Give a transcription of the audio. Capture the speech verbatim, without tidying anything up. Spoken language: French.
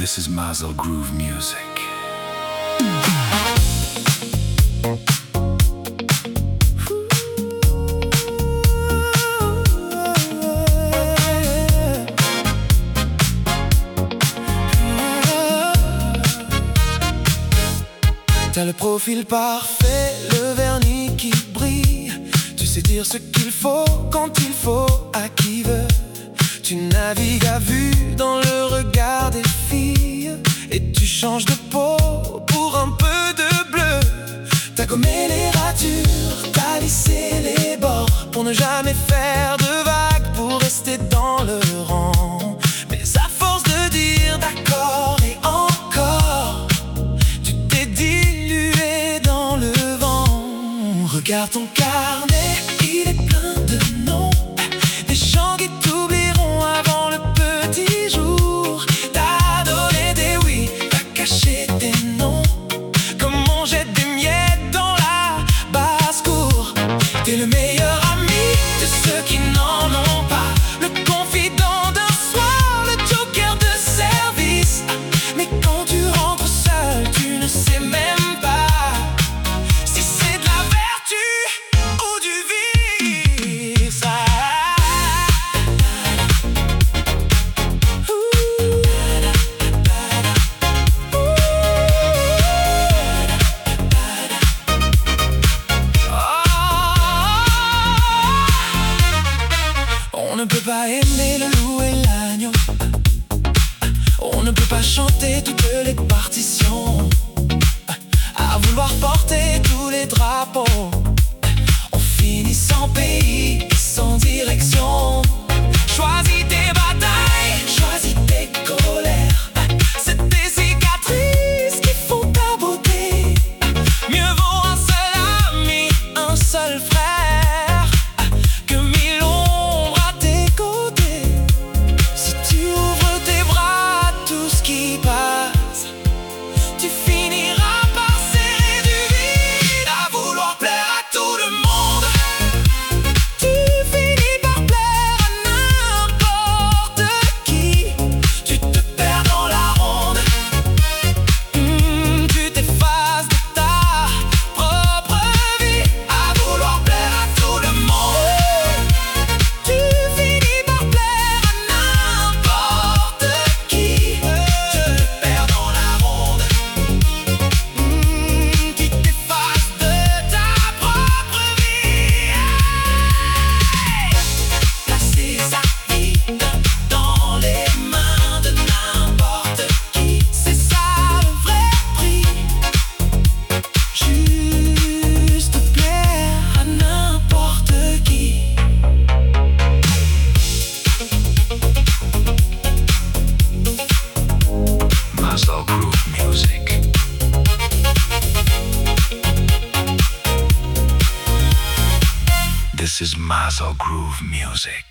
This is Maslow Groove Music. T'as le profil parfait, le vernis qui brille. Tu sais dire ce qu'il faut, quand il faut, à qui veut. Tu navigues à vue dans le regard des filles. Et tu changes de peau pour un peu de bleu. T'as gommé les ratures, t'as lissé les bords pour ne jamais faire de vagues, pour rester dans le rang. Mais à force de dire d'accord et encore, tu t'es dilué dans le vent. Regarde ton carnet, il est plein de noms, des gens qui t'oublieront avant le petit jour. T'as donné des oui, t'as caché des noms, comme on jette des miettes dans la basse-cour. T'es le meilleur ami de ceux qui n'en ont pas, le confident d'un soir, le joker de service. Mais quand tu rentres seul, tu ne sais même pas si c'est de la vertu ou du vice. On ne peut pas aimer le loup et l'agneau, on ne peut pas chanter toutes les partitions, à vouloir porter tous les drapeaux. On finit sans pays, sans direction. Choisis tes batailles, choisis tes colères, c'est tes cicatrices qui font ta beauté. Mieux vaut un seul ami, un seul frère, que mille ombres à tes côtés. Si tu ouvres tes bras à tout ce qui passe, tu finiras par serrer du vide, à vouloir plaire à tout le monde. Tu finis par plaire à n'importe qui. Tu te perds dans la ronde. Hmm, tu t'effaces de ta propre vie, à vouloir plaire à tout le monde. Tu finis par plaire à n'importe qui. Tu te perds dans la ronde. Hmm, tu t'effaces de ta propre vie. Placer sa vie dans les mains de n'importe qui, c'est ça le vrai prix. Juste plaire à n'importe qui. Maslow Groove Music. This is Maslow Groove Music.